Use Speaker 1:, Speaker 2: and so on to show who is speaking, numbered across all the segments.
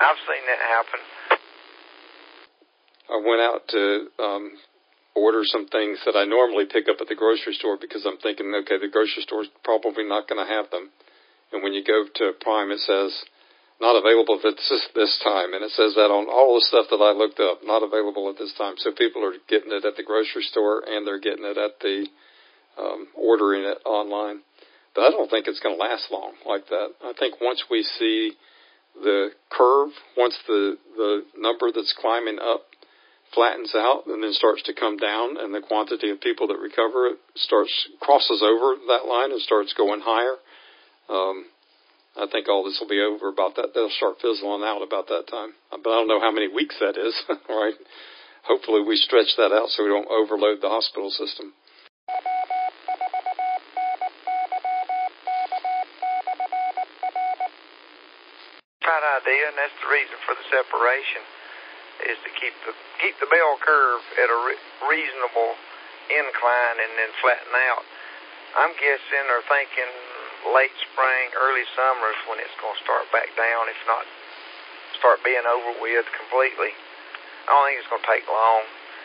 Speaker 1: I've seen that happen.
Speaker 2: I went out to order some things that I normally pick up at the grocery store because I'm thinking, okay, the grocery store's probably not going to have them. And when you go to Prime, it says, not available at this time. And it says that on all the stuff that I looked up, not available at this time. So people are getting it at the grocery store and they're getting it at the ordering it online. But I don't think it's going to last long like that. I think once we see the curve, once the number that's climbing up flattens out and then starts to come down, and the quantity of people that recover it crosses over that line and starts going higher, I think all this will be over about that. They'll start fizzling out about that time. But I don't know how many weeks that is, right? Hopefully we stretch that out so we don't overload the hospital system.
Speaker 1: Right idea, and that's the reason for the separation, is to keep the bell curve at a reasonable incline and then flatten out. I'm guessing or thinking late spring, early summer is when it's going to start back down, if not start being over with completely. I don't think it's going to take long.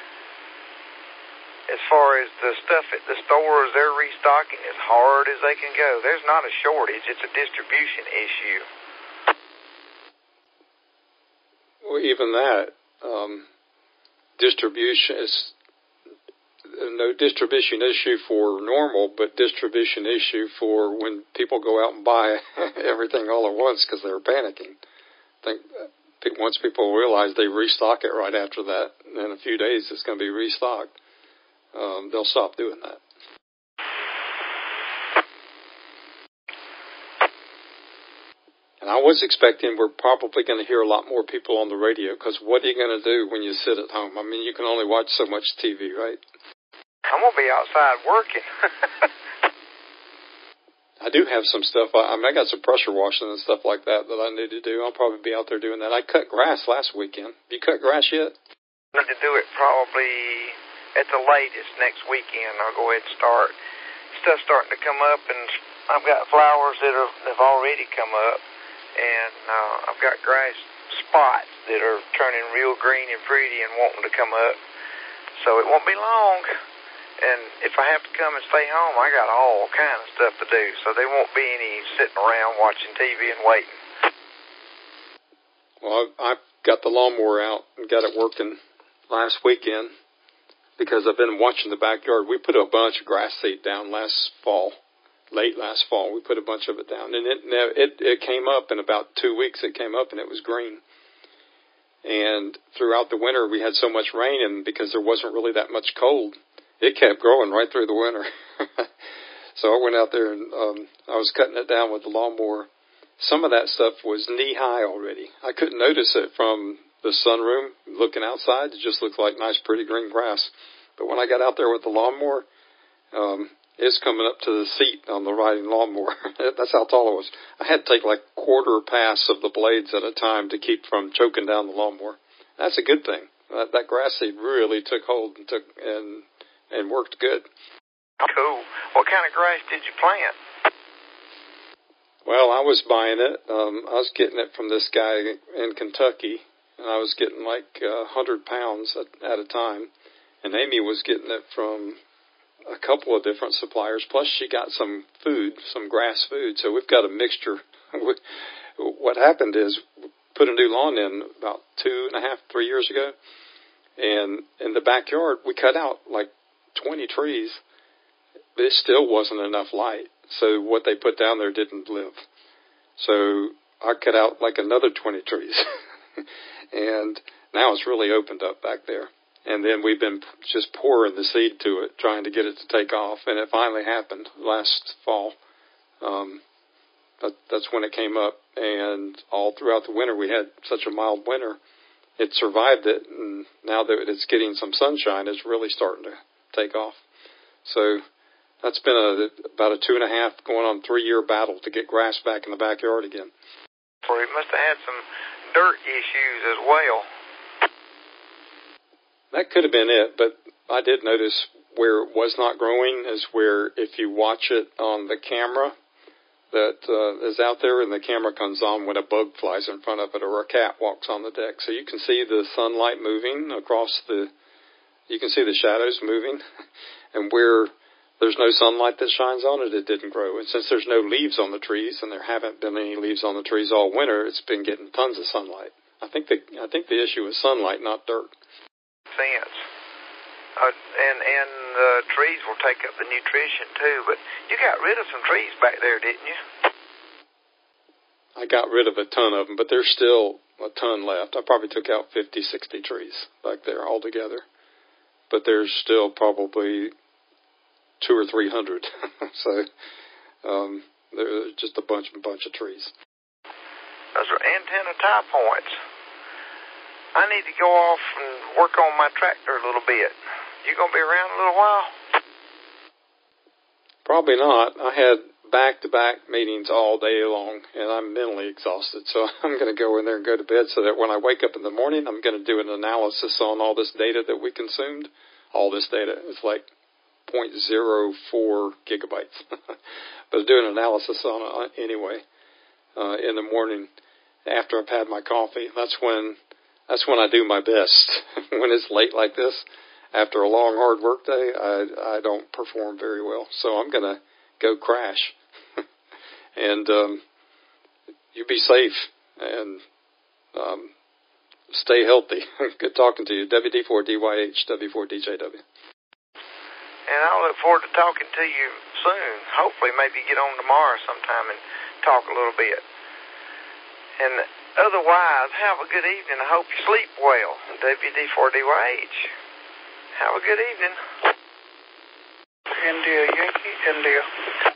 Speaker 1: As far as the stuff at the stores, they're restocking as hard as they can go. There's not a shortage. It's a distribution issue.
Speaker 2: Well, even that, distribution is no distribution issue for normal, but distribution issue for when people go out and buy everything all at once because they're panicking. I think once people realize they restock it right after that, in a few days it's going to be restocked, they'll stop doing that. And I was expecting we're probably going to hear a lot more people on the radio, because what are you going to do when you sit at home? I mean, you can only watch so much TV, right?
Speaker 1: I'm going to be outside working.
Speaker 2: I do have some stuff. I got some pressure washing and stuff like that I need to do. I'll probably be out there doing that. I cut grass last weekend. Have you cut grass yet?
Speaker 1: I need to do it probably at the latest next weekend. I'll go ahead and start. Stuff's starting to come up, and I've got flowers that have already come up. And I've got grass spots that are turning real green and pretty and wanting to come up. So it won't be long. And if I have to come and stay home, I got all kind of stuff to do. So there won't be any sitting around watching TV and waiting.
Speaker 2: Well, I got the lawnmower out and got it working last weekend because I've been watching the backyard. We put a bunch of grass seed down late last fall. We put a bunch of it down, and it came up in about 2 weeks. It came up and it was green. And throughout the winter, we had so much rain, and because there wasn't really that much cold, it kept growing right through the winter. So I went out there and I was cutting it down with the lawnmower. Some of that stuff was knee high already. I couldn't notice it from the sunroom looking outside. It just looked like nice, pretty green grass. But when I got out there with the lawnmower, it's coming up to the seat on the riding lawnmower. That's how tall it was. I had to take like quarter pass of the blades at a time to keep from choking down the lawnmower. That's a good thing. That grass seed really took hold and worked good.
Speaker 1: Cool. What kind of grass did you plant?
Speaker 2: Well, I was buying it. I was getting it from this guy in Kentucky, and I was getting like 100 pounds at a time. And Amy was getting it from a couple of different suppliers, plus she got some food, some grass food. So we've got a mixture. What happened is we put a new lawn in about 2.5-3 years ago, and in the backyard we cut out like 20 trees, but it still wasn't enough light. So what they put down there didn't live. So I cut out like another 20 trees, and now it's really opened up back there. And then we've been just pouring the seed to it, trying to get it to take off. And it finally happened last fall. That's when it came up. And all throughout the winter, we had such a mild winter. It survived it. And now that it's getting some sunshine, it's really starting to take off. So that's been about a 2.5 going on 3-year battle to get grass back in the backyard again.
Speaker 1: Well, it must have had some dirt issues as well.
Speaker 2: That could have been it, but I did notice where it was not growing is where if you watch it on the camera, that is out there, and the camera comes on when a bug flies in front of it or a cat walks on the deck. So you can see the sunlight moving across you can see the shadows moving, and where there's no sunlight that shines on it, it didn't grow. And since there's no leaves on the trees, and there haven't been any leaves on the trees all winter, it's been getting tons of sunlight. I think the issue is sunlight, not dirt.
Speaker 1: Sense. And the trees will take up the nutrition too, but you got rid of some trees back there, didn't you?
Speaker 2: I got rid of a ton of them, but there's still a ton left. I probably took out 50, 60 trees back there altogether, but there's still probably 200 or 300. So there's just a bunch of trees.
Speaker 1: Those are antenna tie points. I need to go off and work on my tractor a little bit. You going to be around a little while?
Speaker 2: Probably not. I had back-to-back meetings all day long, and I'm mentally exhausted. So I'm going to go in there and go to bed so that when I wake up in the morning, I'm going to do an analysis on all this data that we consumed. All this data. It's like 0.04 gigabytes. But I'm doing an analysis on it anyway in the morning after I've had my coffee. That's when I do my best. When it's late like this, after a long, hard work day, I don't perform very well. So I'm going to go crash. And you be safe and stay healthy. Good talking to you. WD4DYH, W4DJW.
Speaker 1: And I look forward to talking to you soon. Hopefully maybe get on tomorrow sometime and talk a little bit. And otherwise, have a good evening. I hope you sleep well. WD4DYH. Have a good evening.
Speaker 3: India, Yankee, India.